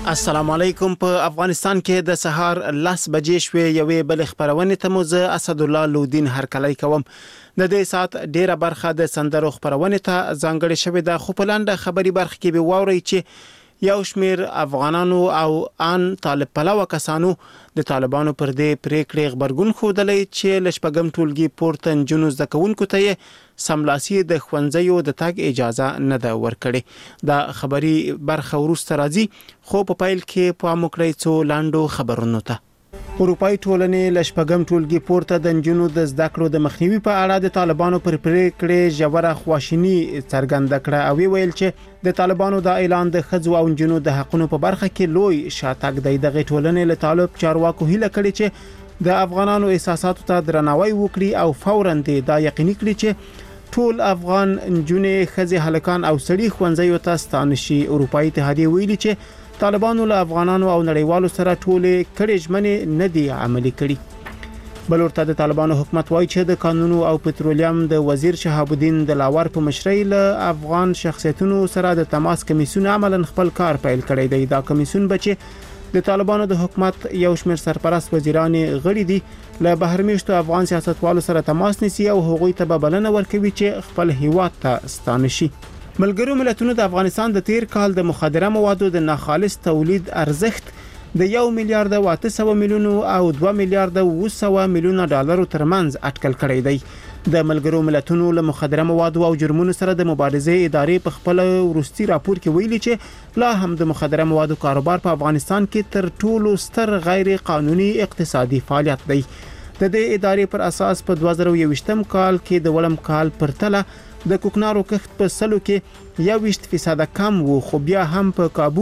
السلام علیکم. په افغانستان کې د سهار 10 بجې شوې یوې بل خبرونه ته موزه اسد الله لودین هرکلی کوم. د دې سات ډیره برخه د سندرو خبرونه ته ځانګړې شوې ده، خو په لاندې خبري برخه کې به واوري چې یو شمیر افغانانو او ان طالب پلوه کسانو د طالبانو پر دې پریکړې خبرګون خودلې چې لشپګم ټولګي پورته جنوز د کوونکو ته سملاسي د خوندزیو د تاګ اجازه نه ده ورکړې. دا خبري برخه ورسته راځي، خو په پایل کې په موکړې څو لاندو خبرونو ته اروپای ټولنې لشپګم ټولګي پورته د جنو د زده کړو د مخنیوي په اړه د طالبانو پر پریکړې ژوره خواشینی څرګنده کړه او ویل چې د طالبانو د اعلان د خځو او جنو د حقونو په برخه کې لوی شاتګ دی. د ټولنې له طالب چارواکو هیله کړي چې د افغانانو احساساتو ته درناوی وکړي او فوراً دا یقیني کړي چې ټول افغان جنې خځې هلکان او سړي خوندزیو ته ستانه شي. اروپای اتحادیه ویلي چې طالبانو له افغانانو او نړیوالو سره ټولې کړي ژمنې نه دي عملي کړي. بل ورته د طالبانو حکومت وایي چې د قانونو او پټرولیم د وزیر شهاب الدین دلاور په مشرۍ له افغان شخصیتونو سره د تماس کمیسیون عملاً خپل کار پیل کړی دی. دا کمیسیون بچي د طالبانو د حکومت یو شمېر سرپرست وزیران غړي دي له بهرمیشتو افغان سیاستوالو سره تماس نیسي او هغوی ته بلنه ورکوي چې خپل هیواد ته ستانه شي. ملګرو ملتونو د افغانستان د تیر کال د مخدره موادو د ناخالص تولید ارزښت د 1 میلیارډ 800 میلیون او 2 میلیارډ 900 میلیون ډالر ترمنځ اټکل کړی دی. د ملګرو ملتونو له مخدره موادو او جرمونو سره د مبارزې ادارې په خپل وروستي راپور کې ویلي چې لا هم د مخدره موادو کاروبار په افغانستان کې تر ټولو ستر غیر قانوني اقتصادي فعالیت دی. د دې ادارې پر اساس په 2021م کال کې د ولم کال پرتله د کوکنارو کښت په سلو کې 21% کم وو، خو بیا هم په کابو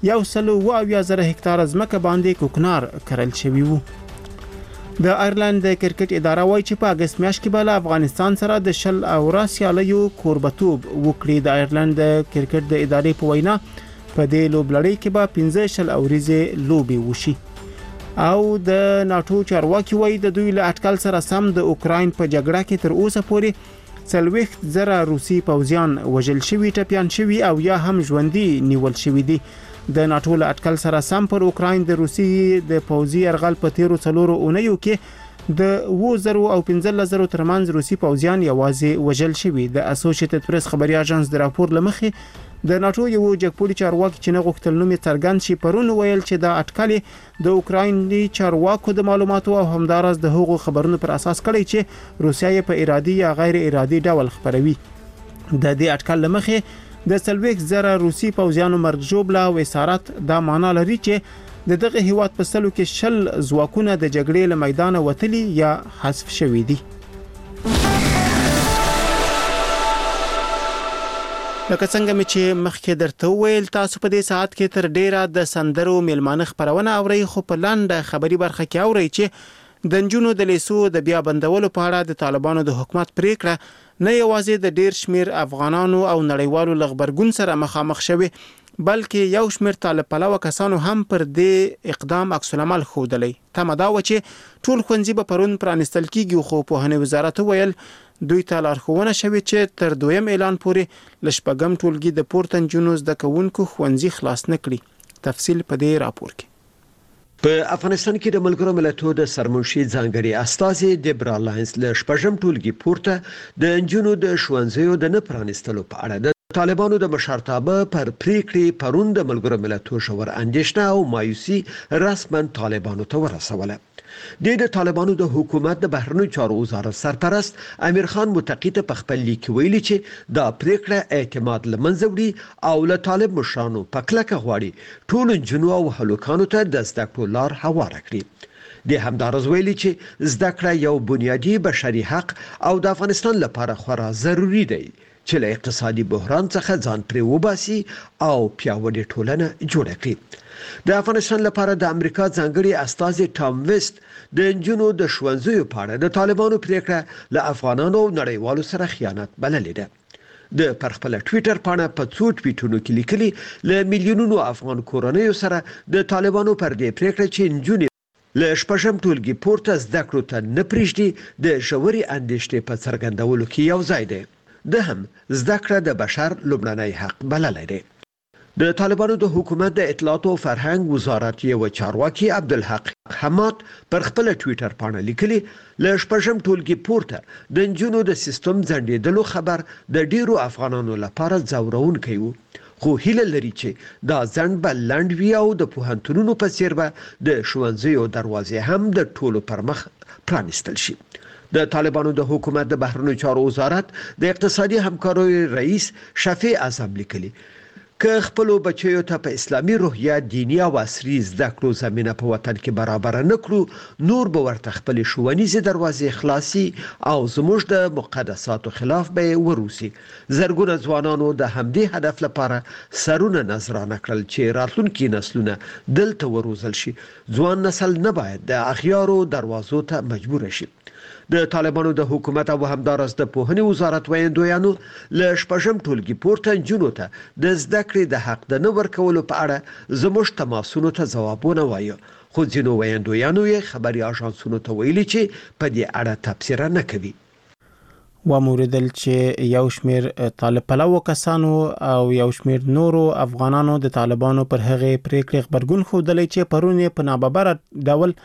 120,000 هکتار ځمکه باندې کوکنار کرل شوی وو. د آیرلند د کرکټ اداره وایي چې په اگست میاشت کې به افغانستان سره د شل او راسیالیو کوربتوب وکړي. د آیرلند د کرکټ د ادارې په وینا په دې لوبلړۍ کې به 15 شل اوريزه لوبي وشي. او د ناتو چارواکي وایي د دوی له اټکل سره سم د اوکراین په جګړه کې تر اوسه پورې 40,000 روسي پوځیان وژل شوي، ټپيان شوي او یا هم ژوندي نیول شوي دي. د ناتو له اټکل سره سم پر اوکراین د روسي د پوځي يرغل په تیرو څلورو اونیو کې د 2000 او 15,000 ترمنځ روسي پوځیان یوازې وژل شوي. د اسوسییټډ پریس خبري اژانس د راپور لمخې د ناتو یو جګپولي چارواکي چې نه غوښتل نوم یې څرګند شي پرون ویل چې دا اټکل د اوکرایني چارواکو د معلوماتو او همدارس د هغو خبرونو پر اساس کړي چې روسیا په ارادي یا غیر ارادي ډول خبروي. د دې اټکل لمخې د 40,000 روسي پوځیانو مرګ جوړه او اسارت دا معنا لري چې د دغه هیواد په سلو کې شل ځواکونه د جګړې له میدان وتلي یا حذف شوي دي. لکه څنګه مې چې مخکې درته ویل، تاسو په دې ساعت کې تر ډیره د سندرو میلمانه خبرونه اورئ، خو په لاندې خبري برخه کې اورئ چې د نجونو د لیسو د بیا بندولو په اړه د طالبانو د حکومت پریکړه نه یوازې د ډیر شمیر افغانانو او نړیوالو لغبرګون سره مخامخ شوه، بلکې یو شمیر طالب پلوه کسانو هم پر دې اقدام عکس العمل ښودلی. تمه دا و چې ټول ښوونځي به پرون پرانستل کیږي، خو پوهنې وزارت ویل دوی ته لارښوونه شوې چې تر دویم اعلان پورې لشپګم ټولګي د پورته جنوز د کوونکو ښوونځي خلاص نه کړي. تفصیل په دې راپور کې. په افغانستان کې د ملګرو ملتونو د سرمنشي ځانګړي استازي دیبرا لاینز له شپږم ټولګي پورته د انجونو د ښوونځیو د نه پرانستلو په اړه د طالبانو د مشرتابه پر پریکړې پرون د ملګرو ملتونو شور اندېښنه او مایوسي رسما طالبانو ته ورسوله. د طالبانو د حکومت د بهرنیو چارو وزارت سرپرست امیر خان متقی ته په خپل لیک ویلي چې دا پریکړه اعتماد لمنځه وړي او له طالب مشرانو په کلکه غواړي ټول جنو او هلکانو ته د زده کړو لار هواره کړي. د همدارز ویلي چې زده کړه یو بنیادی بشري حق او د افغانستان لپاره خورا ضروری دی چې له اقتصادي بحران څخه ځان پرې وباسي او پیاوړې ټولنه جوړه کړي. د افغانستان لپاره د امریکا ځانګړي استازي ټام ویست د انجونو د ښوونځیو په اړه د طالبانو پریکړه له افغانانو او نړیوالو سره خیانت بللې ده. د پر خپل ټوئیټر باندې په څو ټویټونو کې لیکلي له میلیونونو افغان کورنیو سره د طالبانو پر دې پریکړه چې انجونې له شپږم ټولګي پورته زده کړو ته نه پریږدي د ژورې اندېښنې په څرګندولو کې یو ځای دی. د هم زده کړه د بشر لومړنی حق بللی دی. د طالبانو د حکومت د اطلاعات او فرهنګ وزارت یو چارواکي عبدالحق حماد پر خپل ټوئیټر باندې لیکلي ل شپږم ټولګي پورته د انجونو د سیستم ځنډېدلو خبر د ډیرو افغانانو لپاره ځورونکی و خو هیله لري چې دا ځنډ به لنډ وي او د پوهنتونونو په څیر به د ښوونځیو دروازې هم د ټولو پر مخ پرانیستل شي. د طالبانو د حکومت د بهرنیو چارو وزارت د اقتصادي همکاریو رئیس شفیع اعظم لیکلي که خپل بچیو ته په اسلامي روحیه دینی او عصري زده کړو زمينه په وطن کې برابر نه کړو نور به ورته خپل ښوونیزه دروازې خلاصي او زموږ د مقدساتو خلاف به وروسي. زرګونه ځوانانو د همدې هدف لپاره سرونه نظرانه کړل چې راتلونکي نسلونه دلته وروزل شي. ځوان نسل نه باید د اخیارو دروازو ته مجبور شي. د طالبانو د حکومت او همدارس د پوهنې وزارت ویاندویانو ل شپږم ټولګي پورته جنونو ته د زده کړې د حق د نه ورکولو په اړه زموږ تماسونو ته ځوابونه وایي خو ځینو ویاندویانو یې خبري اژانسونو ته ویلي چې په دې اړه تبصره نه کوي. وموردل چې یو شمیر طالب پلو کسانو او یو شمیر نورو افغانانو د طالبانو پر هغه پریکړې خبرګون خوده چې پرونه په ناببره ډول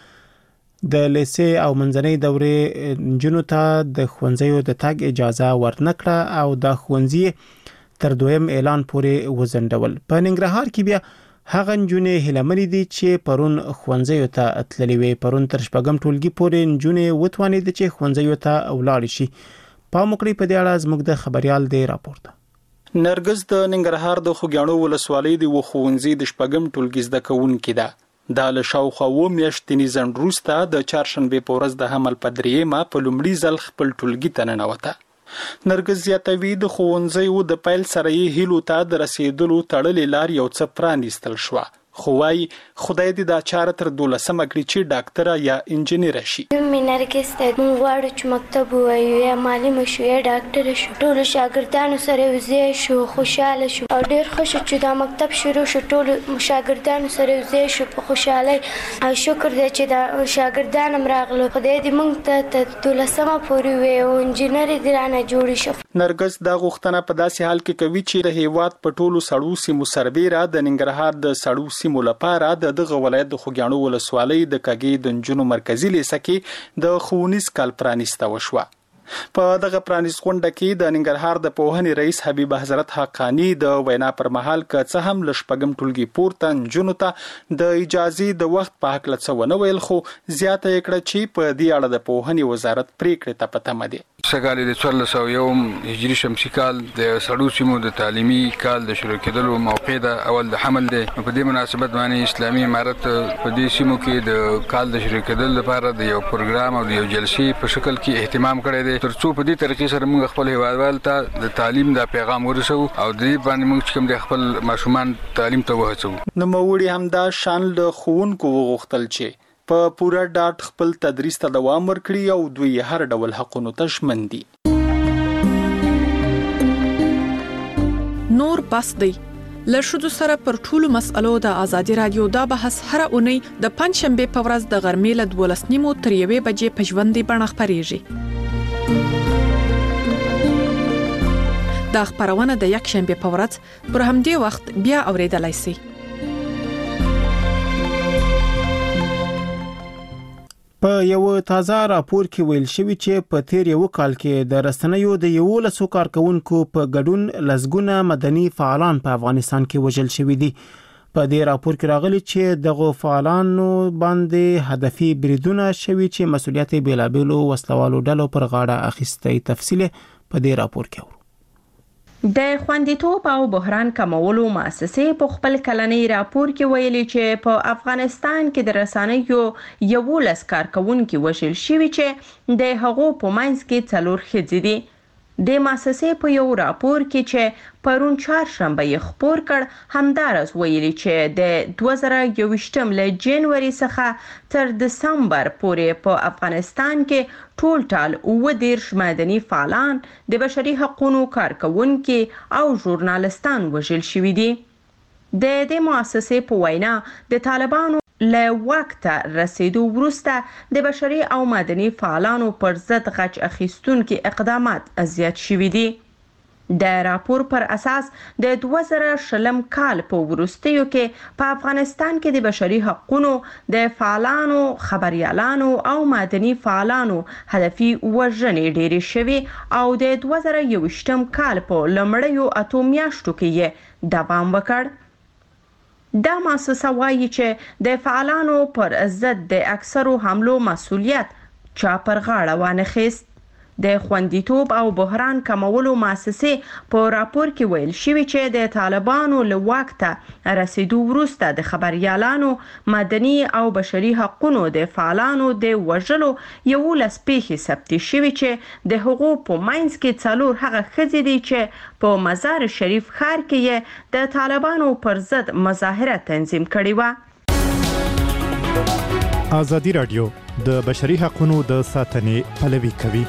د لیسې او منځنۍ دورې جنو ته د ښوونځیو د تګ اجازه ورنکړه او د ښوونځي تر دویم اعلان پورې وزندول. په ننګرهار کې بیا هغه جنې هلمنې دي چې پرون ښوونځیو ته تللې وي. پرون تر شپږم ټولګي پورې جنې وتوانید چې ښوونځیو ته ولاړ شي. په مقړي په دې اړه زموږ د خبريال دی راپورته. نرګس د ننګرهار د خوګیاڼو ولسوالۍ د ښوونځي د شپږم ټولګي زده کوونکې ده. د لشاوخوا و میاشتنی ځنډ وروسته د چهارشنبه په ورځ د حمل په دریمه په لومړي ځل خپل ټولګي ته ننوته. نرګس زیاتوي د ښوونځیو د پیل سره یې هیلو ته د رسیدلو تړلې لار یو څه پرانیستل شوه. خو وايي خدای دې دا چاره تر 12مه کړي چې ډاکټر یا انجنیر شي. مې نرګس ته مونږ غواړو چې مکتب ووایو یا معلم شو یا ډاکټر شو. ټول شاګردانو سره وزې شو خوشاله شو او ډېر خوش چې دا مکتب شروع شو. ټول شاګردانو سره وزې شو په خوشاله او شکر دې چې دا شاګردان هم راغلو. خدای دې مونږ ته 12مه پورې وي او انجنیر دې رانه جوړ شي. نرګس دا غوښتنه په داسې حال کې کوي چې د هیواد په ټولو سړو سیمو سربېره د ننګرهار د سړو سیمو لپاره د دغه ولایت د خوګیاڼو ولسوالۍ د کاګي د نجونو مرکزی لیسه کې د ښوونیز کال پرانیسته وشوه. په دغه پرانیست غونډه کې د ننګرهار د پوهنې رئیس حبیب حضرت حقانی د وینا پر مهال که څه هم ل شپږم ټولګي پورته نجونو ته د اجازه د وخت په حق لڅ ونه ویل خو زیاته کړه چې په دې اړه د پوهنې وزارت پریکړه ته پته مده. سګالي د 1401 هجری شمسي کال د سړو سیمو د تعلیمي کال د شروع کېدلو موقع د اول د حمل دی. په دې مناسبت باندې اسلامي امارت په دې سیمو کې د کال د شروع کېدل لپاره د یو پروګرام او د یو جلسې په شکل کې اهتمام کړی دی ترڅو په دې طریقې سره موږ خپل هیوادوال ته د تعلیم د پیغام ورسو او د دې باندې موږ کوم د خپل ماشومان تعلیم ته وهڅو. نو موړي هم دا شان له خوونکو وغوښتل چې په پورا ډاټ خپل تدریس ته دوام ورکړي او دوی هر ډول حقونو ته ژمن دي. نور بس دی له شذو سره پر ټولو مسألو د ازادي رادیو دا بحث هر اونۍ د پنځشنبه په ورځ د غرمې له 12:30 تر 1 بجې په ژوندۍ بڼه خپرېږي. دا خبرونه د یک شنبه په ورځ پر همدې وخت بیا اوریدلای شئ. په یو تازه راپور کې ویل شوی چې په تیر یو کال کې د رسنیو د 11 کارکونکو په ګډون لزګونه مدني فعالان په افغانستان کې وژل شوی دي. په دې راپور کې راغلي چې دغه فعالانو باندې هدفي بریدونه شوی چې مسولیت بیلابېلو وسلوالو ډلو پر غاړه اخیسته. تفصیل په دې راپور کې د خوندیتوب او بحران کمولو مؤسسې په خپل کلنی راپور کې ویلي چې په افغانستان کې د رسنیو 11 کارکونکو وژل شوي چې د هغو په منځ کې 4 ښځې دي. د مؤسسې په یو راپور کې چې پرون چهارشنبه یې خپور کړ همدارس ویلي چې د 2021 له جنوري څخه تر دسمبر پورې په افغانستان کې ټول 19 مدني فعالان د بشري حقوقو کارکونکو او ژورنالستان وژل شوي دي. د دې مؤسسې په وینا د طالبانو له وخته رسیدو وروسته د بشري او مدني فعالانو پر ضد غچ اخیستونکو اقدامات زیات شوي دي. د راپور پر اساس د 2020 کال په وروستیو کې په افغانستان کې د بشري حقوقو د فعالانو، خبريالانو او مدني فعالانو هدفي وژنې ډېرې شوې او د 2021 کال په لومړیو 8 میاشتو کې دوام وکړ. دا مؤسسه وایي چې د فعالانو پر ضد د اکثرو حملو مسؤلیت چا پر غاړه وانخیست. د خوندیتوب او بحران کمولو مؤسسې په راپور کې ویل شوی چې د طالبانو له واک ته رسیدو وروسته د خبريالانو، مدني او بشري حقوقو د فعالانو د وژلو 11 پیښې ثبت شوې چې د حقوق په منځ کې 4 هغه ښځې دي چې په مزار شریف ښار کې د طالبانو پر ضد مظاهره تنظیم کړې و. ازادي رادیو د بشري حقوقو د ساتنې پلوي کوي.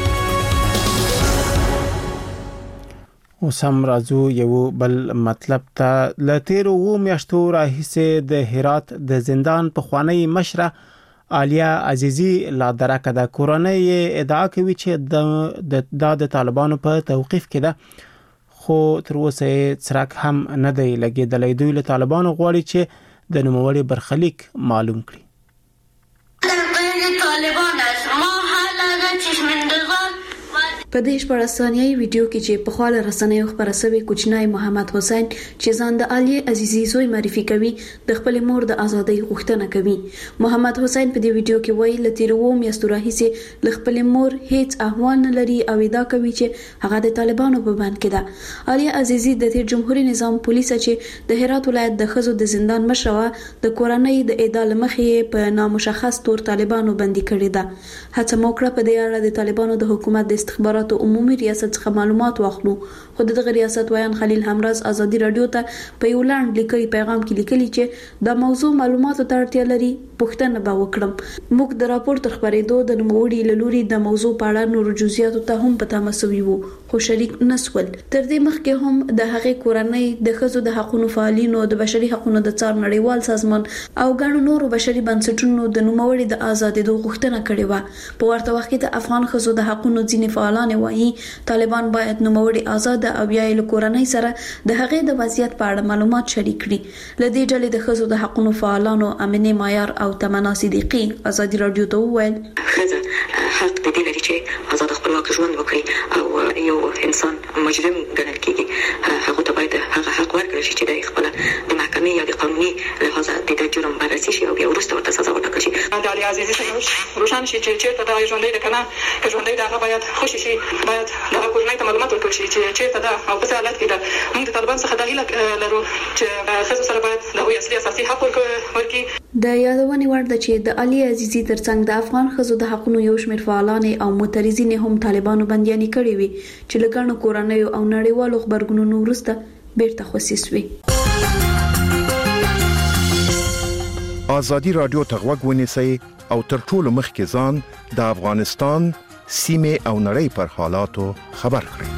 اوس هم راځو یو بل مطلب ته. ل تیرو میاشتو راهیسې د هرات د زندان په خوانی مشره عالیه عزیزی لا درکه د کورنۍ ادعا کوي چې د طالبانو په توقیف کې ده، خو تر اوسه څرک هم نه دی لګیدلی. دوی له طالبانو غواړي چې د نوموړي برخلیک معلوم کړي. په دې شپږ ویډیو کې چې په خاله رسنیو خبره شوی کوچنی محمد حسین چې ځان د علي عزیزی زوی معرفي کوي د خپل مور د ازادۍ غوښتنه کوي. محمد حسین په دې ویډیو کې وایي ل تیرو میاشتو راهیسې ل خپل مور هیڅ احوال نه لري او ادعا کوي چې هغه د طالبانو په بند کې ده. علي عزیزی د تیر جمهوریت نظام پولیس چې د هرات ولایت د خزو د زندان مشره د کورنۍ د اعدام مخې په نامشخص تور طالبانو بندي کړی ده. هڅه موکړه په دې اړه د طالبانو د حکومت د استخباراتو عمومي ریاست څخه معلومات واخلو، خو دغه ریاست وایان خلیل همراز ازادي رادیو ته په یو لاند لیکلي پیغام کې لیکلي چې د موضوع معلوماتو ته اړتیا لري. پوښتنه به وکړم. موږ د راپور تر خبرېدو د نوموړي لوري د موضوع په اړه نور جزئیات ته هم پته مسوي وو، خو شریک نسول. تر دې مخکې هم د هغې کورنۍ د خزو د حقوقو فعالینو، د بشري حقوقو د څار نړیوال سازمان او ګڼو نورو بشري بنسټونو د نوموړي د ازادۍ غوښتنه کړې و. په ورته وخت کې د افغان خزو د حقوقو ځینې فعالان وایي طالبان باید نوموړي آزاد او بیا له کورنۍ سره د هغې د وضعیت په اړه معلومات شریک کړي. لدې ډلې د خزو د حقوقو فعالانو امنه معیار او تمنا صدیقی ازادي رادیو ته وویل خزه حق د دې لري چې آزاد خپلواک ژوند وکړي او یو انسان مجرم ګڼل کیږي هغه ته باید هغه حق ورکړل شي چې د خپل د محکمې یا د قانوني لحاظ د جرم بررسي شي او بیا وروسته ورته سزا ورکړل شي. د علي عزیزی څخه روشن شي چې چیرته د ژوندۍ د کنه ژوندۍ د هغه باید خوشي شي، باید د کورنۍ ته معلومات ورکړل شي چې چیرته ده او په څه حالت کې ده. موږ د طالبان څخه د هیله لرو چې خزو سره باید د هغوی اصلي اساسي حق ورکړي. د یادونې وړ ده چې د علي عزیزی ترڅنګ د افغان خزو د حقوقو یو شمېر فعالان او معترضین هم طالبانو بنديانې کړې وي چې لګانو کورنۍ او نړیوالو خبرګونونو وروسته بیرته خصیص وي. ازادي رادیو ته غوږ ونیسئ او تر ټولو مخکې ځان د افغانستان سیمه او نړۍ پر حالاتو خبر کړئ.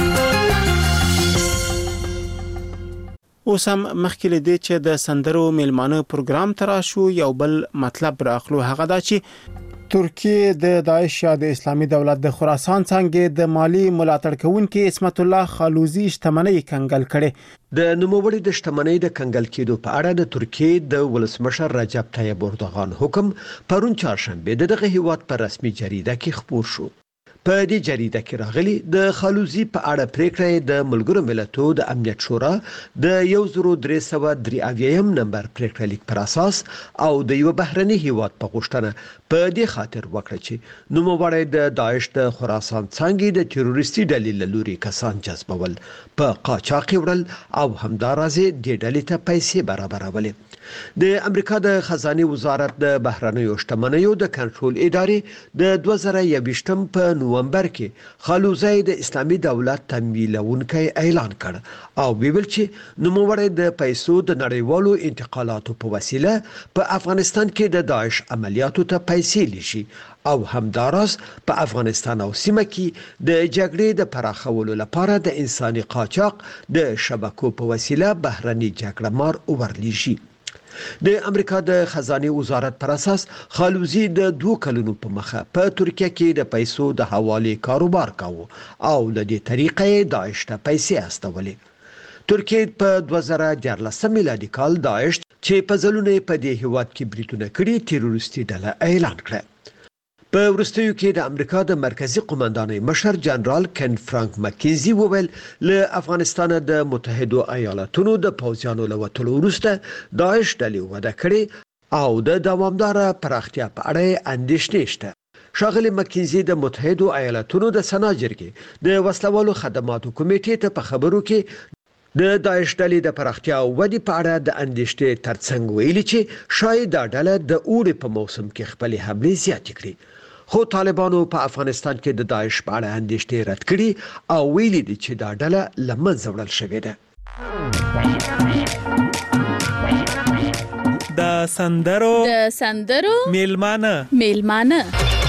اوس هم مخکې لدی چې د سندرو میلمانه پروګرام تراشو یو بل مطلب راخلو، هغه دا چې ترکیه د داعش یا د اسلامي دولت د خراسان څنګه د مالی ملاتړ کوونکې اسمت الله خالوزی شتمنۍ کنګل کړي. د نوموړي د شتمنۍ د کنګل کېدو په اړه د ترکیه د ولسمشر رجب طیب اردوغان حکم پرون چهارشنبه دغه هیواد پر رسمي جریده کې خپور شو. په دې جریده کې راغلي د خالوزی په اړه پریکړه د ملګرو ملتونو د امنیت شورا د 1383 نمبر پریکړه لیک پر اساس او د یو بهرني هیواد په غوښتنه په دې خاطر وکړه چې نوموړی د داعش د خراسان څنګه د تروریستي ډلې لوري کسان جذبول، په قاچاق وړل او همدارازه د ډلې ته پیسې برابرولې. د امریکا د خزانه وزارت د بهرنیو شتمنیو د کنټرول ادارې د 2021 په نومبر کې خالوزی د اسلامي دولت تمویلونکی اعلان کړ او ویل چې نوموړی د پیسو د نړیوالو انتقالاتو په وسیله په افغانستان کې د داعش عملیاتو ته پیسې لشي او همداراز په افغانستان او سیمه کې د جګړې د پراخولو لپاره د انساني قاچاق د شبکو په وسیله بهرني جګړه مار ورلیږي. د امریکا د خزانه وزارت پر اساس خالوزی د 2 کلونو په مخه په ترکیه کې د پیسو د حواله کاروبار کاوه او له دې طریقې داعش ته پیسې استولې. ترکیه په 2014 میلادي کال داعش چې په ځلونه په دې هیواد کې بریټونه کړي تروریستي ډله اعلان کړه. په وروستیو کې د امریکا د مرکزی قومندانۍ مشر جنرال کن فرانک مکینزي وویل له افغانستان د متحده ایالاتونو د پوځیانو له وټلو وروسته داعش ډلې وده کړې او د دوامدار پراختیا په اړه اندېښنې شته. ښاغلي مکینزي د متحده ایالاتونو د سنا جرګې د وسلوالو خدماتو کمیټې ته په خبرو کې د داعش ډلې د پراختیا او ودې په اړه د اندېښنې ترڅنګ ویلي چې شاید دا ډله د اوړي په موسم کې خپل حملې زیاتې کړي. خو طالبانو په افغانستان کې د داعش په اړه اندېښنې رد کړي او ویلي دي چې دا ډله له منځه وړل شوې ده. د سندرو میلمانه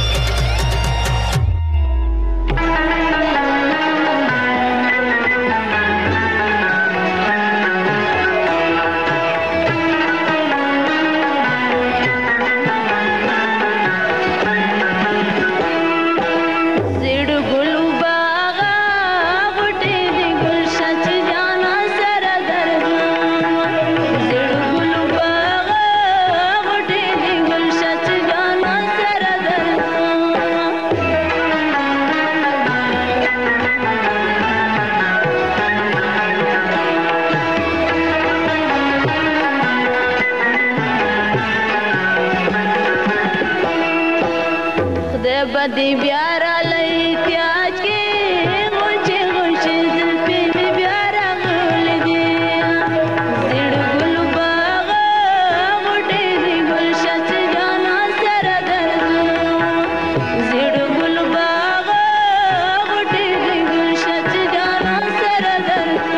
دی بیارا لئی تیاج کی غوچی غوچی زلفی دی بیارا غول دی زیڑ گل باغ غوٹی دی گل شچ جانا سر درد زیڑ گل باغ غوٹی دی گل شچ جانا سر درد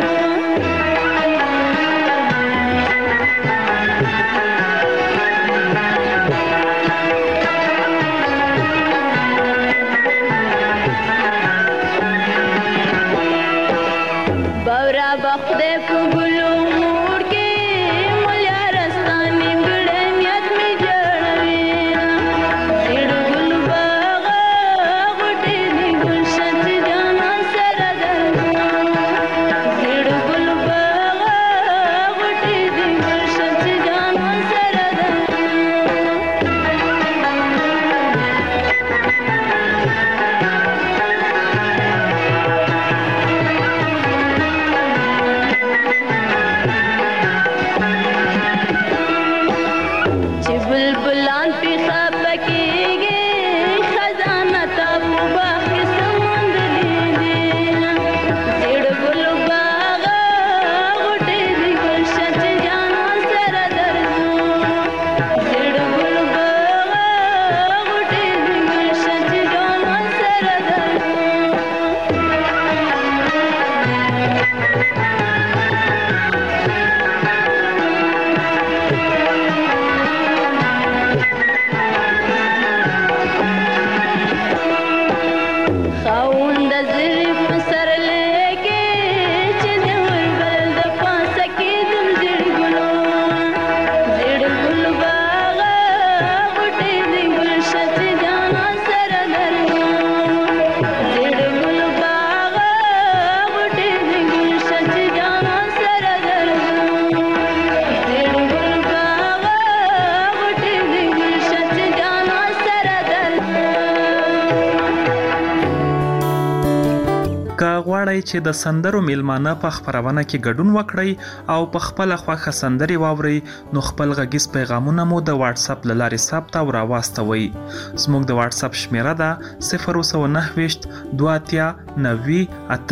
غواړئ چې د سندرو میلمانه په خبرونه کې ګډون وکړئ او په خپل خوښه سندري واورئ نو خپل غږیز پیغامونه مو د واتس اپ لارې ثبت او راواستوي. زموږ د واتس اپ شمیره ده 029 23 90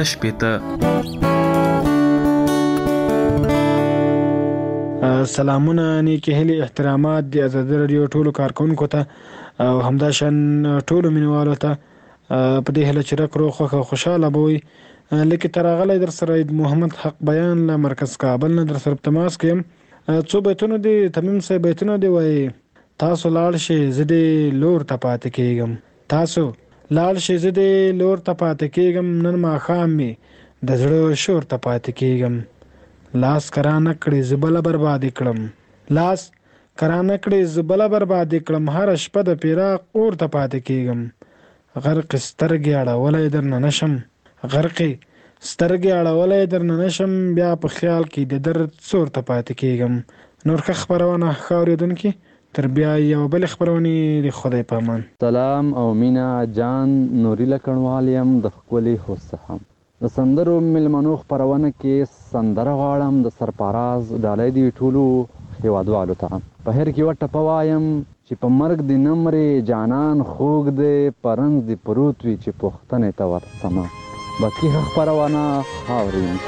88. سلامونه نیکی هلي احترامات د آزادي رادیو ټولو کارکونکو ته او همداشان ټولو مینوالو ته په دې هله چې راکړو خوشاله بوي لکه ترغله در سره محمد حق بیان له مرکز کابل نه در سره تماس کوم. څو بیتونه دي تمیم صاحب بیتونه دی وای تاسو لاړ شي زدي لور ته پاتې کېږم تاسو لاړ شي زدي لور ته پاتې کېږم نن ما خامي د زړه شور ته پاتې کېږم لاس کرانه کړې زبله برباد کړم لاس کرانه کړې زبله برباد کړم هر شپه د پیراق اور ته پاتې کېږم غرق سترګې اړولی درنه نشم غرقې سترګې اړولی درنه نشم بیا په خیال کې د درد څور ته پاتې کېږم. نور ښه خپرونه ښه اورېدونکي تر بیا یو بل خبرونې د خدای په امان. سلام او مینا جان نوري لکړوال یم د ښکلي خوست څخه. د سندرو مېلمنو خپرونه کې سندره غواړم د سرفراز ډالۍ دی ټولو هېوادوالو ته. په هر کې وټه پوایم چې په مرګ د نمرې جانان خوږ دی پرنځ د پروت وي چې پوښتنې ته ورسمه. باقي ښه خپرونه خاورین.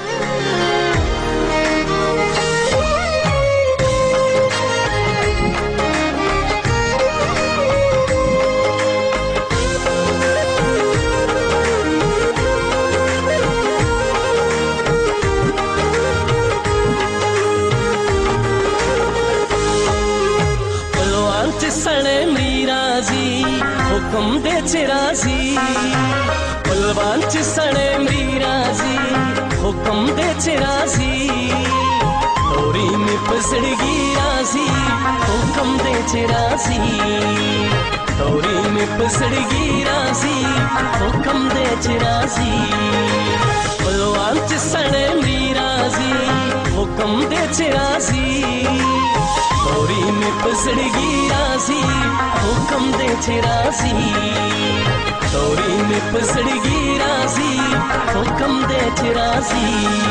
हुकुम दे चिराजी बलवान च सड़े मीराजी हुकुम दे चिराजी तोरी में पसड़गी राजी हुकुम दे चिराजी तोरी में पसड़गी राजी हुकुम दे चिराजी बलवान च सड़े मीराजी हुकुम दे चिराजी तोरी में पसड़गी राजी हुकुम दे चिराजी तोरी में पसड़गी राजी हुकुम दे चिराजी.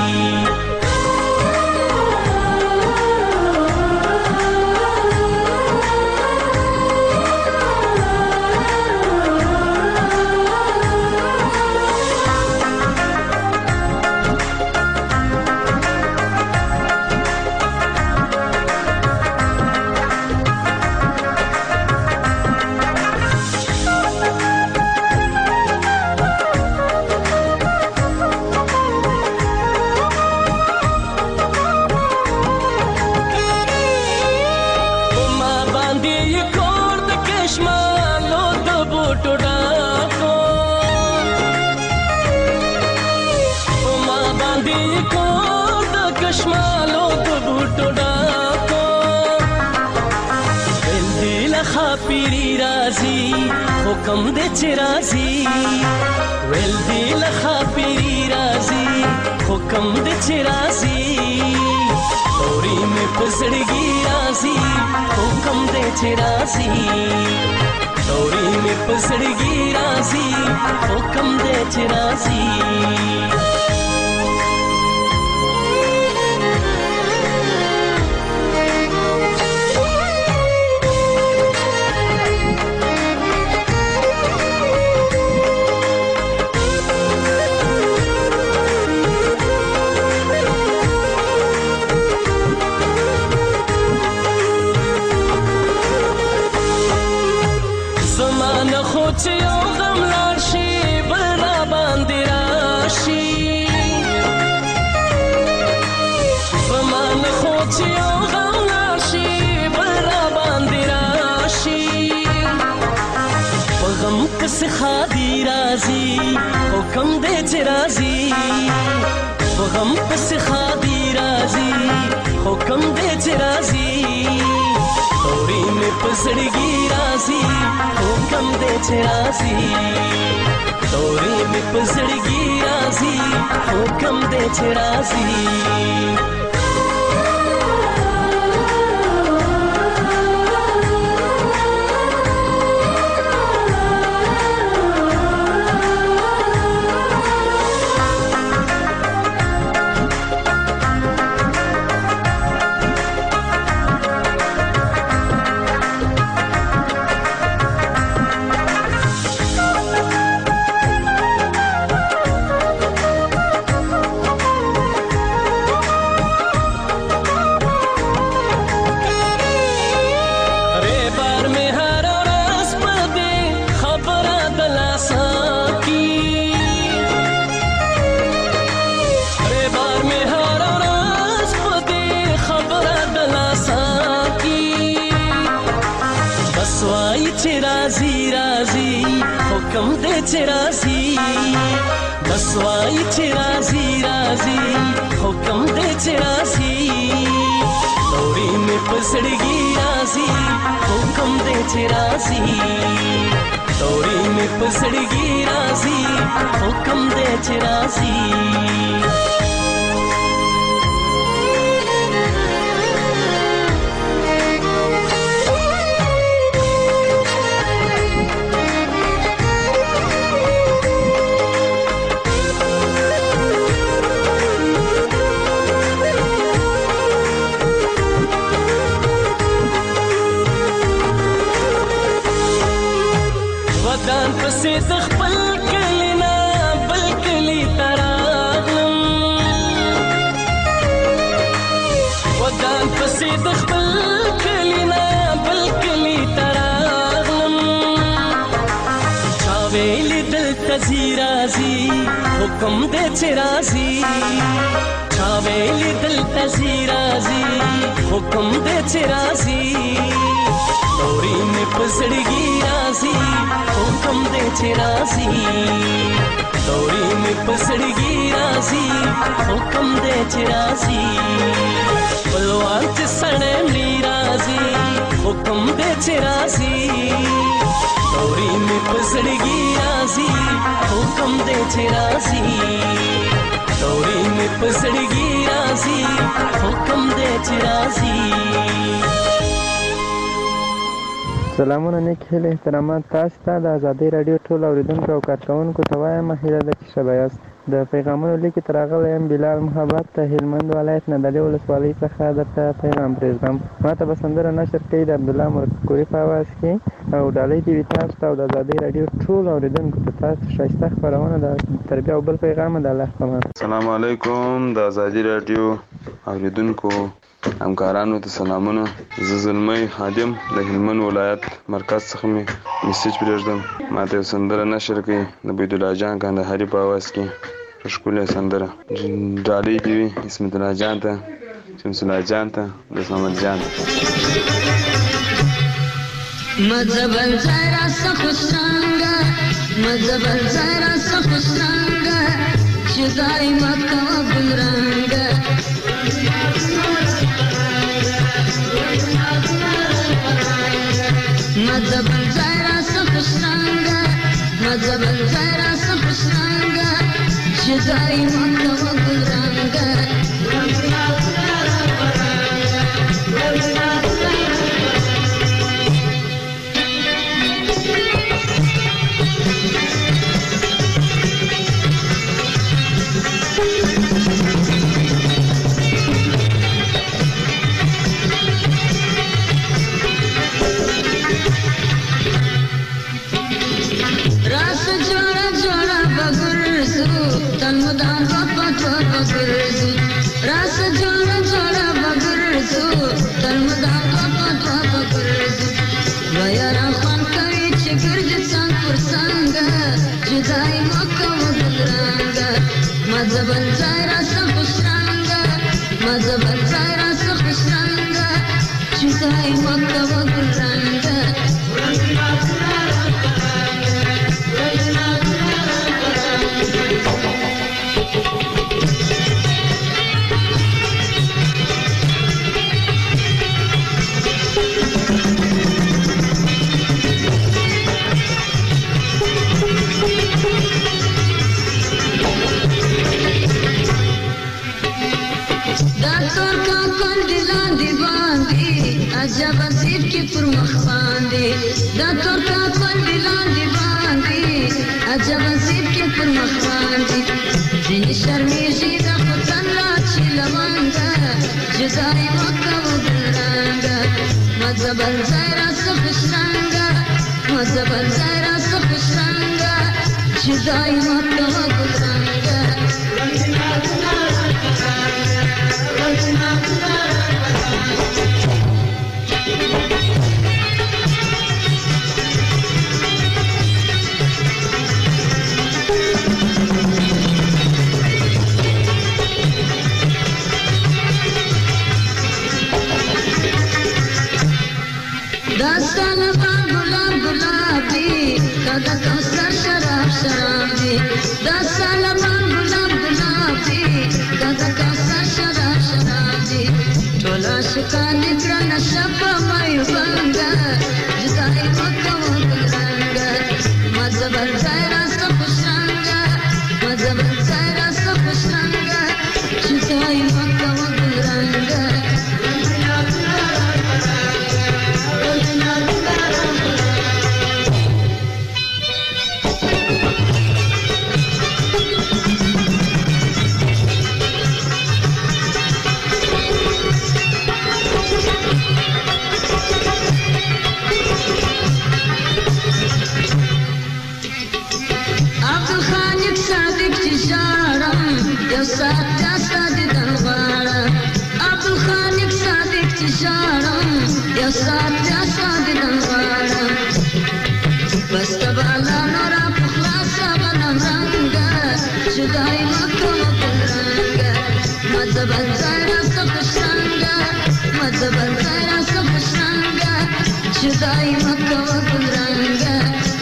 हुकुम दे चिराजी वेल दिल खापीरी राजी हुकुम दे चिराजी तोरी में पसड़गी राजी हुकुम दे चिराजी तोरी में पसड़गी राजी हुकुम दे चिराजी. खादी राजी हुकुम दे चिराजी गम पस खादी राजी हुकुम दे चिराजी तोरी में पसड़गी राजी हुकुम दे चिराजी तोरी में पसड़गी राजी हुकुम दे चिराजी. हुकुम दे चिराजी बसवाई चिराजी राजी हुकुम दे चिराजी तोरी में पसड़गी राजी हुक्म दे छे राजी तोरी में पसड़गी राजी हुक्म दे छे राजी ودان پسې د خپل کلی نه بل کلی ته راغلم ودان پسې د خپل کلی نه بل کلی ته راغلم چا ویلي دلته ځي راځي حکم دی چې راځي چا ویلي دلته ځي راځي حکم دی چې راځي तोरी में पसड़गी राजी हुक्म दे छे राजी तोरी में पसड़गी राजी हुक्म दे छे राजी पलवान च सड़े नी राजी हुक्म दे छे राजी तोरी में पसड़गी राजी हुक्म दे छे राजी तोरी में पसड़गी राजी हुक्म दे छे राजी سلامونه نیک هیله احترامات تاسو ته د ازادي رادیو ټول اوریدونکو او کارکونکو ته وایم هیله ده چې ښه به یاست د پیغامونو لیکې تر راغلی یم بلال محبت ته هلمند ولایت نه دلې ولسوالۍ څخه درته پیغام پرېږدم ما ته به سندره نشر کوي د عبدالله مرکوري په اواز کې او ډالۍ دې وي تاسو ته او د ازادي رادیو ټول اوریدونکو ته تاسو ښایسته خپرونه د تربیه او بل پیغام د الله په امان. السلام علیکم د ازادي رادیو اوریدونکو همکارانو ته سلامونه. زه زلمی خادم د هلمند ولایت مرکز څخه مې میسج پرېږدم ما ته یو سندره نشر کوي د بيدالله جان کندهاري په اواز کې ښکلې سندره ډالۍ دې وي اسمت الله جان ته شمس الله جان ته د محمد جان مذهبن زرا سخسرانگا مذهبن زرا سخسرانگا شدای مکه و بلرانگا مذهبن زرا سخسرانگا مذهبن زرا سخسرانگا شدای مکه و بلرانگا Tanmudan bapatwa bagurzu rasa jora jora bagurzu tanmudan bapatwa bagurzu vayara khan kari chigirj sang kursanga judai makka mudranga mazhaban zaira sakhusranga mazhaban zaira sakhusranga judai makka mudranga عجب سیب کی پر مخ باندې دا ترکا پر لاندې باندې عجب سیب کی پر مخ باندې ځینې شرمېږي د خدای لا چې لمانګه جزای مکه وګرانګه مذهبن زایرا سخشانګه مذهبن زایرا سخشانګه جزای مکه وګرانګه داستان گلاب گلابی کدا کوثر شراب شرابی داستان یو سات بیا ستا دیدن غواړم عبدالخالق صادق چې ژاړم یو سات بیا ستا دیدن غواړم بس ته بالا نوره په خلاصه بلم رنګه جدای مه کوه ګلرنګه مده بل ځای راسه خوشرنګه مده بل ځای راسه خوشرنګه جدای مه کوه ګلرنګه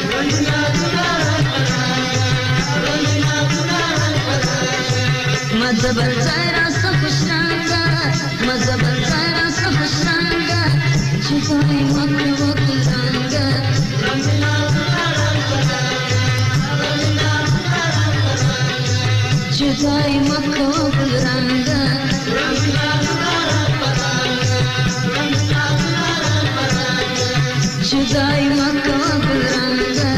مده بل ځای راسه خوشرنګه مده بل ځای راسه خوشرنګه جدای مه کوه ګلرنګه جدای مه کوه ګلرنګه جدای مه کوه ګلرنګه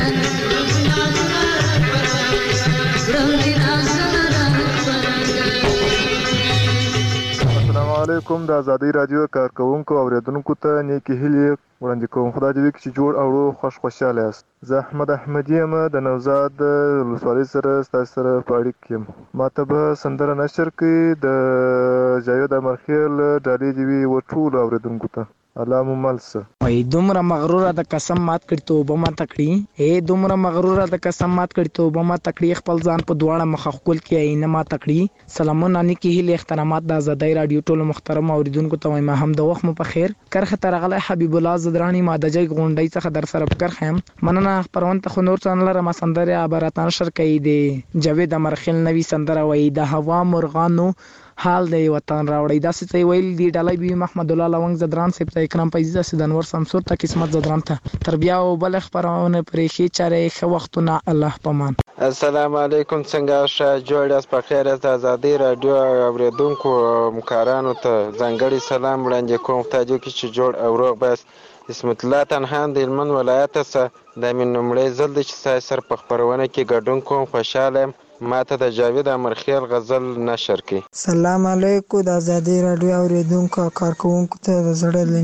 السلام علیکم د ازادۍ راډیو کارکونکو اوریدونکو ته نیکې هیلې وړاندې کوم. خدای دې وکړي چې جوړ او روغ خوشحاله یاست. زه احمد احمدي یم د نوزاد ولسوالۍ سره ستاسو سره په اړیکه کې یم. ماته به سندره نشر کړي د جاوید امرخیل ډالۍ دې وي و ټولو اوریدونکو ته. الله مو مل شه. وای دومره مغروره د قسم مات کړي توبه ما تکړي دومره مغروره د قسم مات کړي توبه ما تکړي خپل ځان په دواړه مخ خپل کې عینه ما تکړي. سلامونه نیکی هیله احترامات د ازادۍ رادیو ټولو محترم اوریدونکو ته وایم هم د وخت مو په خیر. کرخه ترغله حبیب الله زدرانی ما د جګ غونډۍ څخه در سره کرخه هم مننه خبرونه ته خو نور څنګه لره ما سندره عبارتان شر کوي دی جاوید امرخیل نوی سندره وای د هوا مرغانو حال دی وطن راوړی داسې ته ویل دی ډالۍ بي محمد الله لونګ زدران سپ ته اکرام پیزه سیدنور سمسور ته قسمت زدران ته تربیه او بل خبرونه پرې خي چاره خو وختونه الله پامان. السلام علیکم څنګه ښه جوړ یاست په خیر یاست. ازادۍ رادیو اوریدونکو مکارانو ته ځانګړي سلام وړاندې کوم. خدای دې وکړي چې جوړ او روغ بس. اسمت الله تنهان د هلمند ولایت څخه د مې لومړی ځل دی چې ستاسو سره په خپرونه کې ګډون کوم. خوشحاله یم. ماته د جاوید امرخیل غزل نشر کړي. سلام علیکم د ازادۍ رادیو اوریدونکو کارکونکو ته د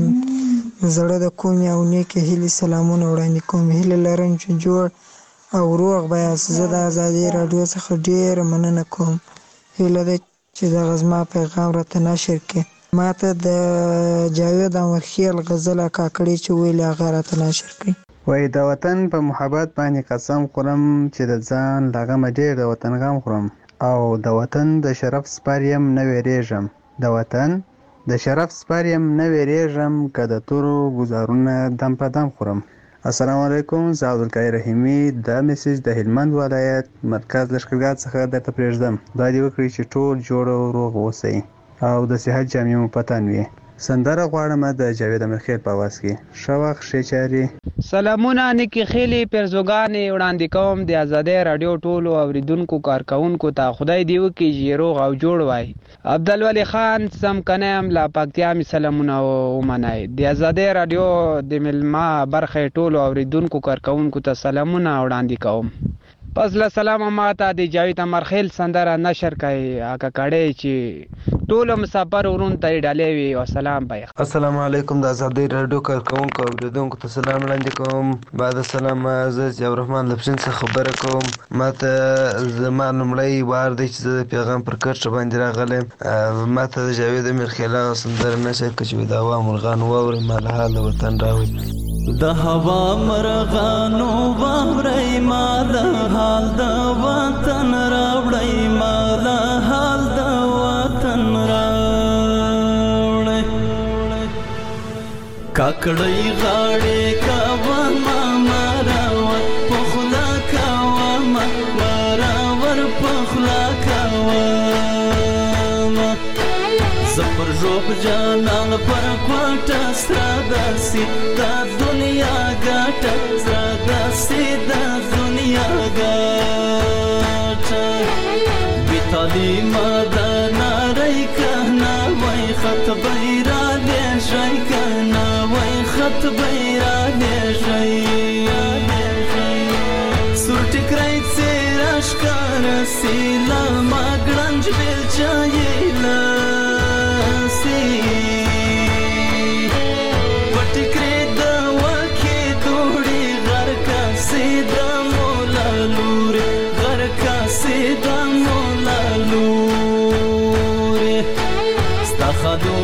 زړه د کومې او نیکې هیلې سلامونه وړاندې کوم. هیله لرم چې جوړ او روغ به یاست. زه د ازادۍ رادیو څخه ډېره مننه کوم. هیله ده چې دغه زما پیغام راته نشر کړي. ماته د جاوید امرخیل غزل کاکړي چې ویلې هغه راته نشر کړي. وای د وطن په محبت باندې قسم خورم چې د ځان لغمه ډېر د وطن غم خورم او د وطن د شرف سپاریم نه ویریږم. د وطن د شرف سپاریم نه ویریږم که د تورو ګزارونه دم په دم خورم. السلام علیکم. زه عبدالقاهر رحیمي دا میسج د هلمند ولایت مرکز لښکرګاه څخه درته پرېږدم. خدای دې وکړي چې ټول جوړ او روغ اوسئ او د صحت جامې مو په تن وي. سندره غواړم د جاوید امرخیل په आवाज کې. ښه وخت ښې چارې. سلامونه نیکی خیلی پرزوګانې وړاندې کوم د ازادۍ رادیو ټولو اوریدونکو کارکونکو ته. خدای دې وکړي چې روغ او جوړ وای. عبدالولی خان سمکنم لا پکتیا می سلامونه ومنای. د ازادۍ رادیو د ملما برخه ټولو اوریدونکو کارکونکو ته سلامونه وړاندې کوم. پس له سلام ماته د جاوید امرخیل سندره نشر کړي هغه کړي چې ټول مسافر ورون ته ډالې وي. والسلام بای. السلام علیکم د ازادۍ رادیو کارکونکو اوریدونکو ته سلام وړاندې کوم. بعد السلام زه ضیاء الرحمن لفظین څخه خبره کوم. ماته زما لومړی وار دی چې زه پیغام پر کټ باندې راغلم. ماته د جاوید امرخیل سندره نشر کړي چې د هوا مرغانو واوري مال حال وطن راوي. د هوا مرغانو واوري مال حال د وطن راوړی مال حال د وطن راوړی. کاکړی غاړې کاوه ما راور پخلا کاوه ما راور پخلا کاوه زپر روح جانان پر کوټه سره داسي د دنیا ګټه سره داسي د دنیا ګټه بي تعلیم د نړۍ کنا وای خط بیره دې شي کنا وای خط بیره دې شي سور ټکرای څراش کار سیلا ما ګړنج بل چایلا Sida mola lure, garka sida mola lure.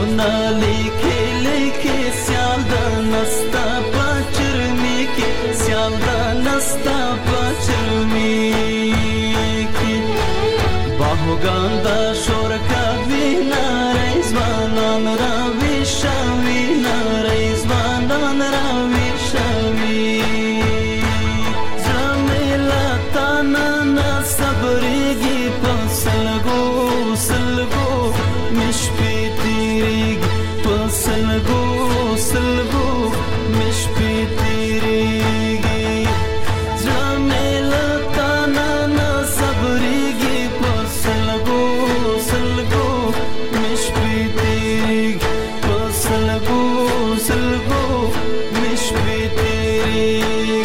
شعرونه لیکي لیکي سیال د نستا په چرمي کې سیال د نستا په چرمي کې باهوګان د شور کوي نارې ځوانان راوي شوي نارې ځوانان راوي شوي زميلا تانا نه صبرېږي په سلګو سلګو مش په تیریږي په سلګو سلګو مش په تیریږي زميلا تانا نه صبرېږي په سلګو سلګو مش په تیریږي په سلګو سلګو مش په تیریږي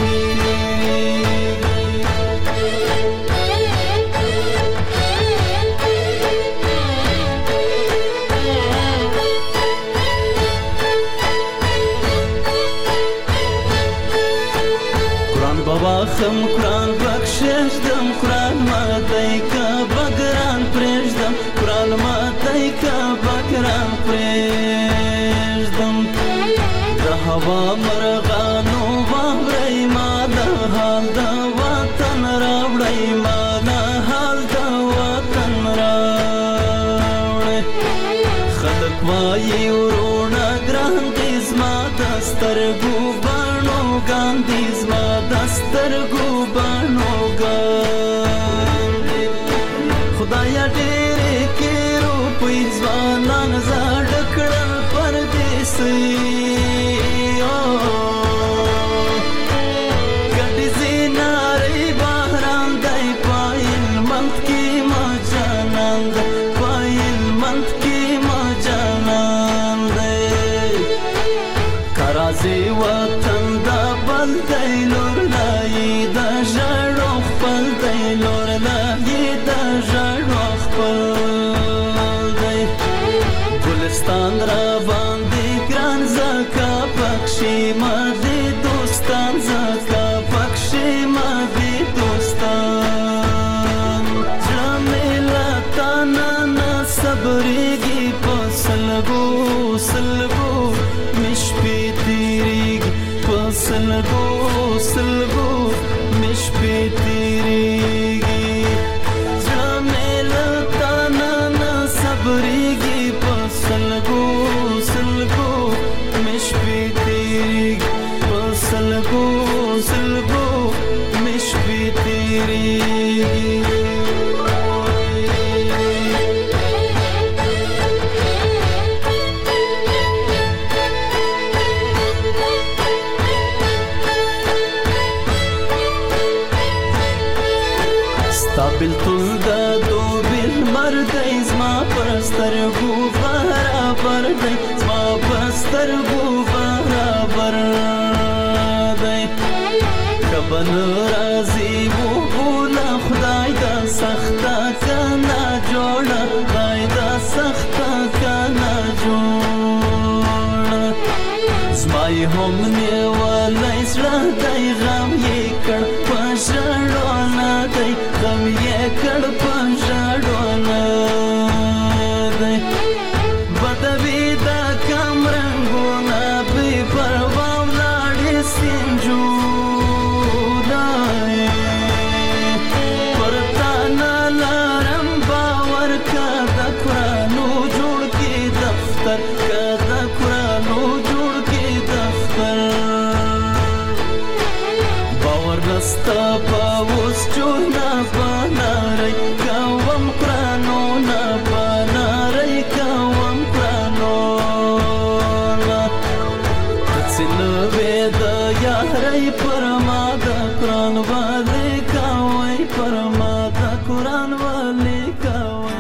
خم قرآن بخششدم قرآن ماتی که بگران پریشدم قرآن ماتی که بگران پریشدم ده هوا مرغانو باوری ما ده حال ده وطن راوڑی ما ده حال ده وطن راوڑی خلق وایی ورونا گران دیز ما دسترگو بانو گاندیز ما دسترگو بانو گاندی خدایا ډېرې کې روپۍ ځوانان زاړه کړل پردیسي ګډې زینارې بهران دی پایل منت کې ما جانان دی پایل منت کې ما جانان دی کرازي وطن دا بل دی لور لایي دا ژړو خپل دی لور لایي دا ژړو خپل دی ګلستان را باندې ګران زکا پکشي ما دې دوستان زکا پکشي ما دې دوستان جمیلا تانا نه صبرېږي په سلګو سلګو مش په تیریږي په سلګو سلګو مش په تیریږي جمیلا تانا نه صبرېږي په سلګو سلګو مش په تیریږي په سلګو سلګو مش په تیریږي بلتل دا دو بل مردی زما پرسترگو برابر دی زما پرسترگو برابر دی کبن رازی و بولا خدای دا سختا کنا جوڑا خدای دا سختا کنا جوڑا زمای هم نیوالی سرا دی غم یې کړ په ژړو نه دی غم یې کړ په ژړو نه دی بدوي دا کم رنګونه بې پروا ولاړې سینجونه پر تا نه لرم باور که د قرانو جوړ کې دفتر که د قرانو جوړ کې دفتر باور نستا په اوس جوړه بنارئ کوم قرانو نه بنارئ کوم قرانو نه تڅنوې د یارۍ پر ما د قران والي کوي پر ما د قران والي کوي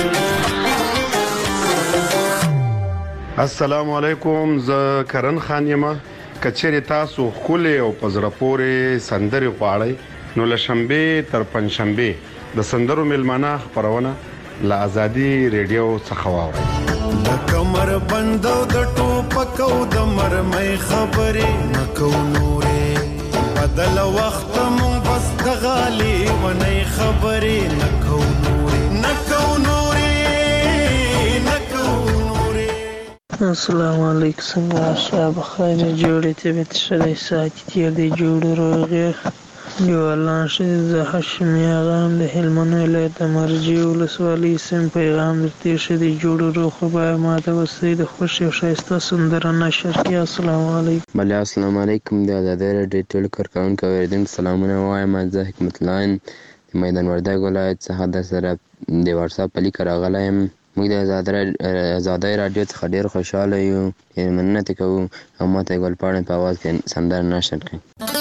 السلام علیکم زه کرن خان یم کچېری تاسو خولې او پزره پورې سندري غواړئ نو لشنبه تر پنځشنبه د سندرو ملمانه خبرونه لا ازادي ریډیو څخه واورئ د کمر بندو د ټوپکو د مرمۍ خبرې نکو نورې بدل وخت مون بس د غالي ونې خبرې نکو نورې نکو نورې السلام علیکم څنګه شاب خیر جوړې طبیعت شری ساتي تیر دی جوړ روغه یو الله شه ز هاشمي غام د هلمند ولایت مرجی ولسوالۍ سم پیغام درته شه دی جوړ روغه به ماته وسې د خوشي او شایسته سندره نشر کی السلام علیکم بله السلام علیکم د آزادۍ راډیو ټول کارکونکو اوریدونکو سلامونه وایم زه حکمت الله د میدان وردګ ولایت څخه د سره د واتساپ په لیک راغلی یم موږ د آزادۍ راډیو څخه ډېر خوشحاله یو مننه کوو او ماته ګل پاڼې په اواز کې سندره نشر کړئ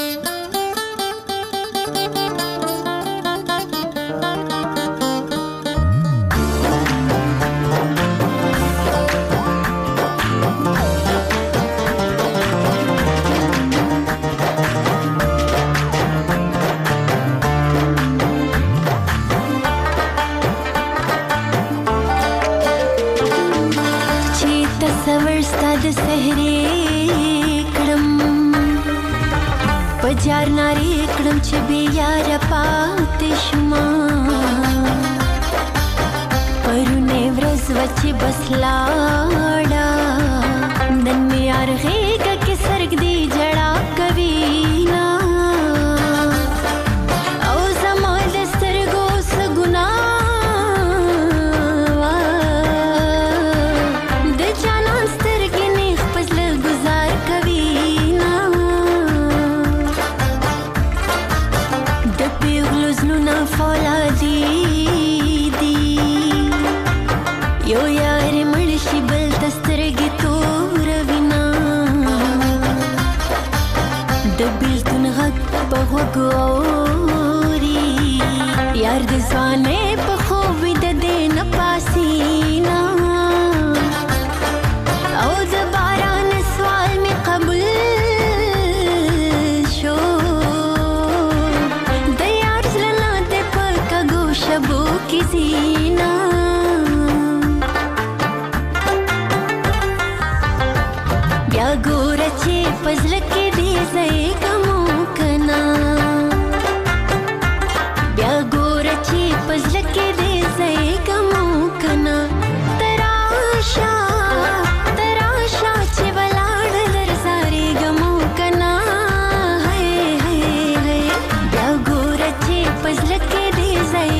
جار ناری کړم چې بیا یار پاتې شما پرونه ورځ وچې بس لاړه نن مې یار غېږه کې سرګ دی جړا کوي نا او زما د سترګو څه ګناه د جانان سترګې نیغ په زړه ګزار کوي فولادي دي یو یار مړ شي بل دسترګې تور وینا د بیلتون غږ په غوږ اوري یار د ځوانۍ په خوب ویده دی نه پاسینا او د باران سوال مې قبول شبو کی زینا بیا ګوره چې پزړه کې دې ځای کمو کنا بیا ګوره چې پزړه کې دې ځای کمو کنا تراشا چې ولاړ درځاري ګمو کنا هي بیا ګوره چې پزړه کې دې ځای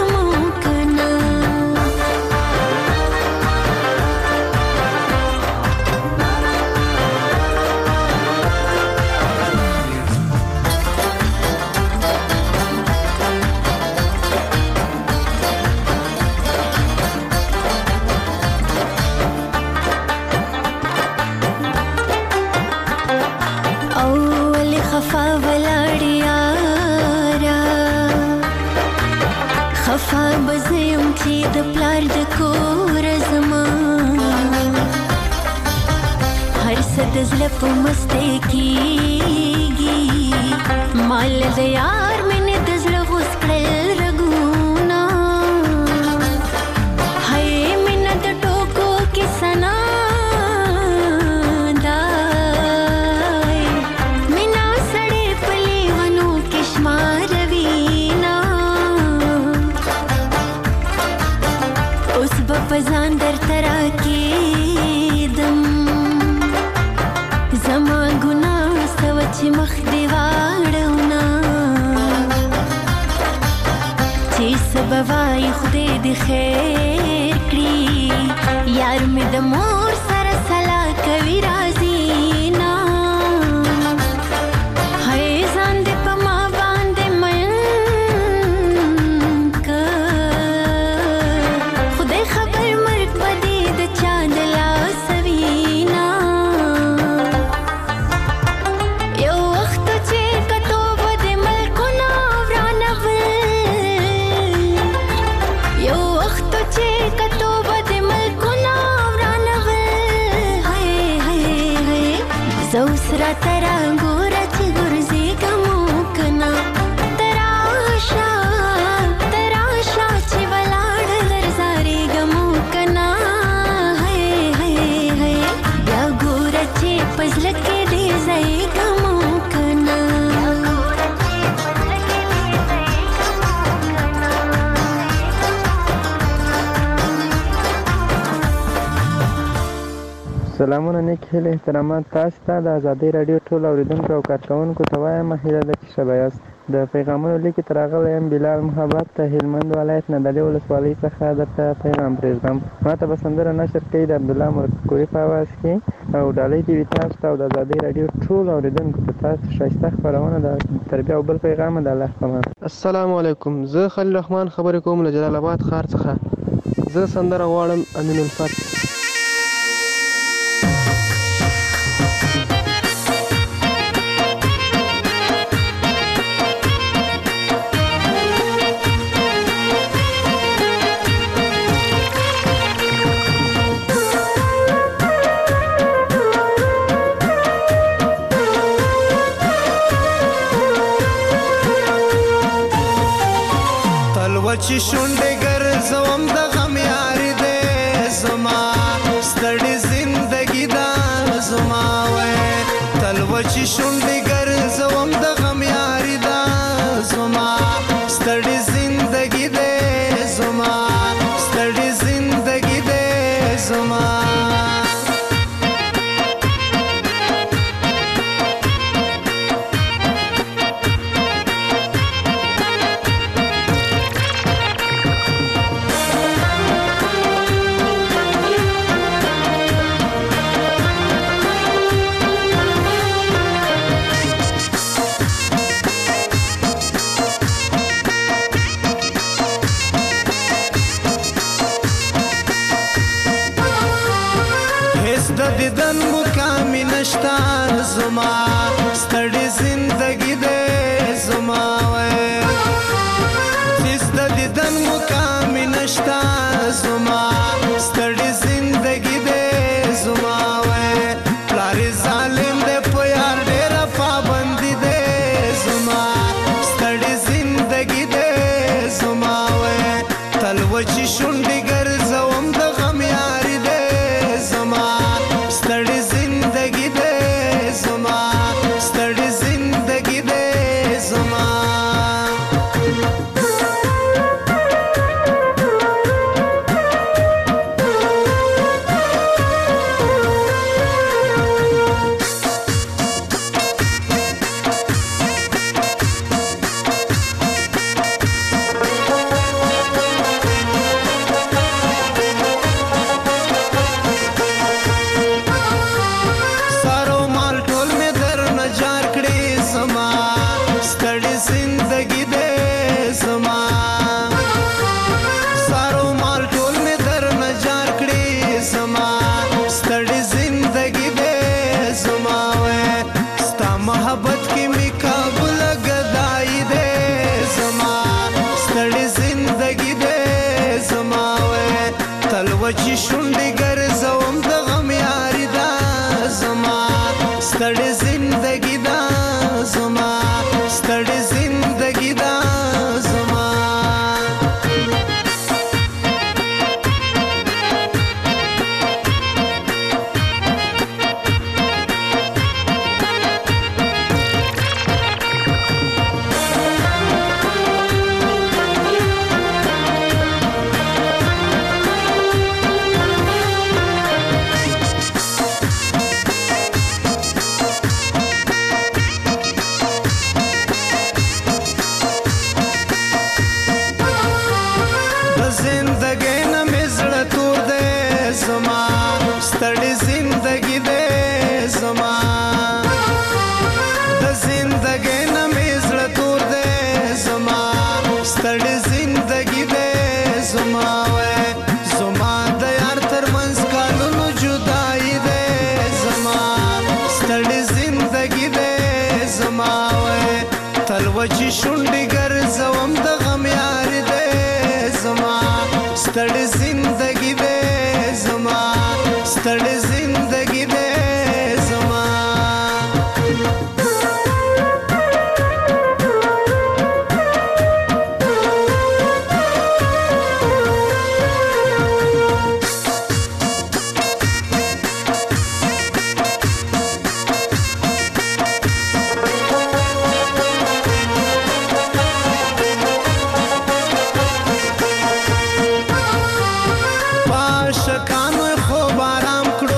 خفا بزیم چې د پلار د کور زما هر څه د زړه په مستی کېږي مال د یار مینې د زړه غوڅ کړل رګونه هی مینه د ټوکو کې ثنا دای مینه سړې په لیونو کې شماروي پزان در ترا کېدم زما ګناه سوه چې مخ دې واړونه چې څه به وایي خدای دې خیر کړي یار مې د مور سره سلا کوي راځي نه هی ځان دې په ما باندې مین کتو بد ملکونه ورانول سلامونه نیک هیلې احترامات تاسو ته د ازادۍ راډیو ټول اوریدونکو او کارکوونکو ته وایم هیله ده چې ښه به یاست. د پیغامونو لیکې ته راغلی یم بلال محبت ته هلمند ولایت نه دلې ولسوالۍ څخه درته پیغام پرېږدم. ما ته به سندره نشر کوي د عبدالله مرکوري په اواز کې او ډالۍ دې وي تاسو ته او د ازادۍ راډیو ټول اوریدونکو ته تاسو ښایسته خپرونه ده تر بیا او بل پیغام د الله په امان. السلام علیکم، زه خلیل رحمان خبرې کوم له جلال آباد ښار څخه. زه سندره غواړم امین الفتح. چې شونډې ګرځوم د غم یاري دې زما ستړې زندګي دا زما وای تل و چې شونډې ګرځوم د غم یاري دا زما ستړې زندګي دې زما ستړې زندګي دې زما دیدن مقامی نشتا زما ستړې زندگی دې زما وای هیڅ د دیدن مقامی نشتا زما ستړې زندگی دې زما وای پلار ظالم دې په یار ډېر پابندي دې زما ستړې زندگی دې زما وای تل و چې شونډې ګرځوم د غم یاري دې زما ستړې زندگی دې زما ستړې زندگی دې زما چې شونډې ګرځوم د غم یاري دا زما ستړې زندگی دا زما ستړې زندگی دا زما ستړې زندگی دې زما د زندګۍ نه مې زړه تور دې زما ستړې زندگی دې زما وای زما د یار ترمنځ کالونو جدایي دې زما ستړې زندگی دې زما وای تل و چې شونډې ګرځوم د غم یاري دې زما ستړې زندگی دې زما ستړې زندگی دې زما پاشکانو خوب آرام کړو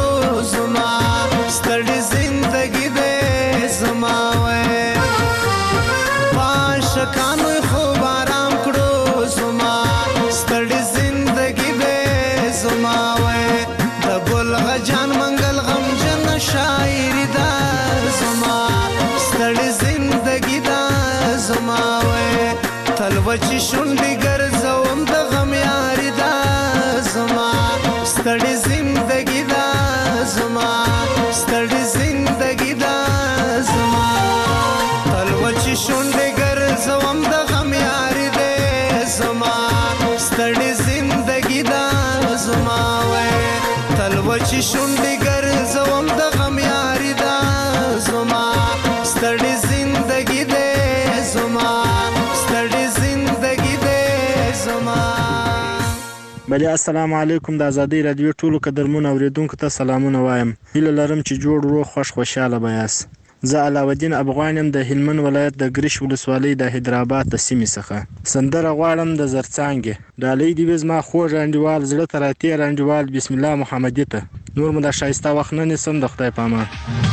زما وای د ګل غجان منګل غمجن شاعری دا زما ستړي زندگی دا زما وای تلوچی شونډي ګرځوم د غم یاري دا زما ستړي زندگی دا زما ستړي زندگی دا زما تلوچی شونډي ګرځوم د غم یاري دا زما ستړي زندگی دا زما وای تلوچی شونډي ګرځوم د غم یاري دا زما ستړي زندگی دا زما ستړي زندگی دا زما. بله السلام علیکم د ازادۍ رادیو ټولو قدرمنو اوریدونکو ته سلامونه وایم. هیله لرم چې جوړ روغ خوش خوشحاله به یاست. زه علاودین افغان یم د هلمند ولایت د ګرش ولسوالۍ د حیدرآباد د سیمې څخه. سندره غواړم د زرڅانګې ډالۍ دې وي زما خوږ انډیوال زړه ته راتېر انډیوال بسم الله محمدي ته. نور مو د ښایسته وخت نه نیسم د خدای په امان.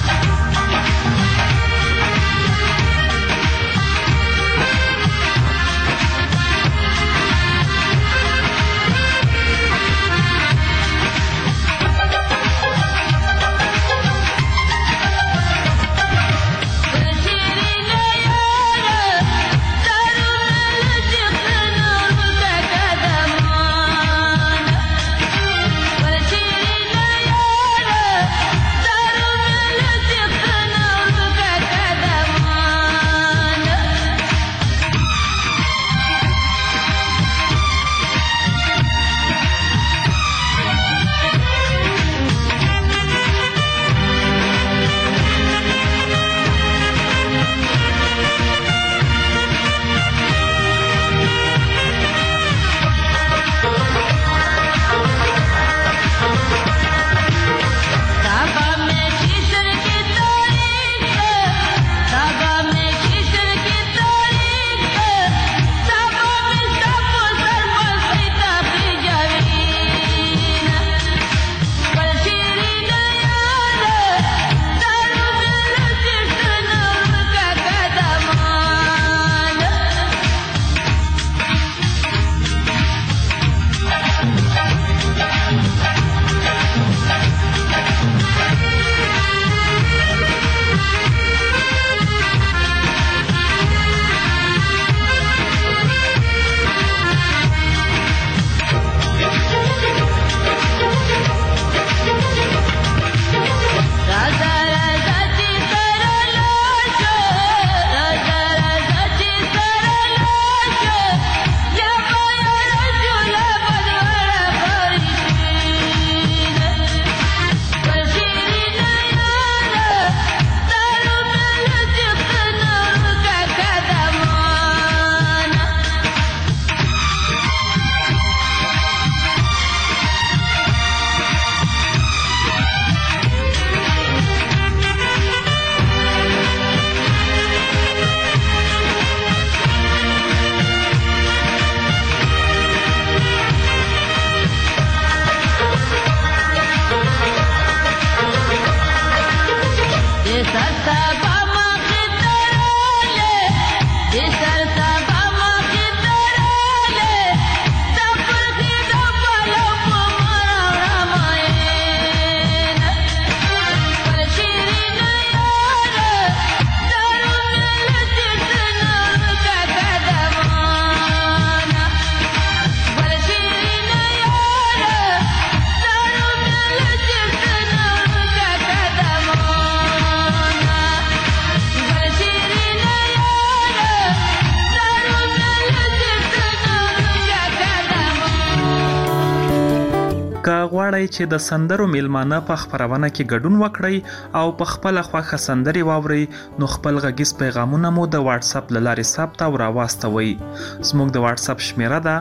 غواړئ چې د سندرو میلمانه په خپرونه کې ګډون وکړئ او په خپله خوښه سندرې واورئ نو خپل غږیز پیغامونه مو د واتس اپ له لارې ثبت او راواستوئ. زموږ د واتس اپ شمیره ده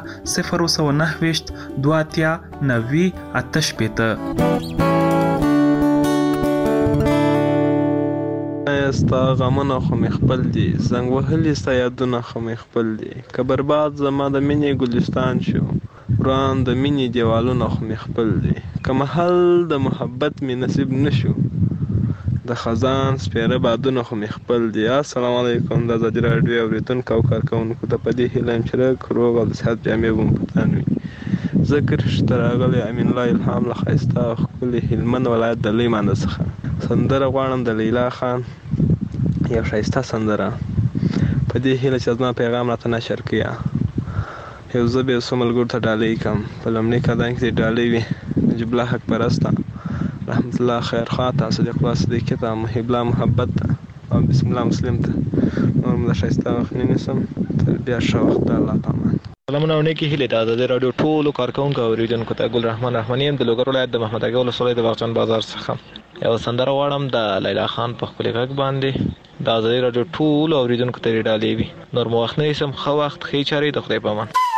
029 دواتیا 90 88. ستا غمونه خو مې خپل دي زنګ وهلي ستا یادونه خو مې خپل دي که برباد زما د مینې ګلستان شو وران د مینې دیوالونه خو مې خپل دي که محل د محبت مې نصیب نشو د خزان سپیره بادونه خو مې خپل دي. السلام علیکم د ازادي راډیو اورېدونکو او کارکوونکو ته په دې هیله یم چې روغ او د صحت جامې به مو په تن وي. ذکر شته راغلی امین الله الهام له ښایسته او ښکلي هلمند ولایت د لوی مانده څخه سندره غواړم د لیلا خان یو ښایسته سندره په دې هیله چې زما پیغام راته نشر کړي یو زه به یې څو ملګرو ته ډالۍ کړم په لومړي قدم کې دې ډالۍ وي نجیب الله حق پرسته رحمت الله خیرخوا ته صدیق الله صدیقي ته محب الله محبت ته او بسم الله مسلم ته نور مو د ښایسته وخت نه نیسم تر بیا ښه وخت د الله پامان سلامونه او نیکې هیلې د ازادۍ راډیو ټولو کارکوونکو او اورېدونکو ته ګل رحمان رحماني یم د لوګر ولایت د محمد اګا ولسوالۍ د باغجان بازار څخه یو سندره غواړم د لیلا خان په ښکلي غږ باندې د ازادۍ راډیو ټولو اورېدونکو ته یې ډالۍ وي نور مو وخت نه نیسم ښه وخت ښې چارې د خدای په امان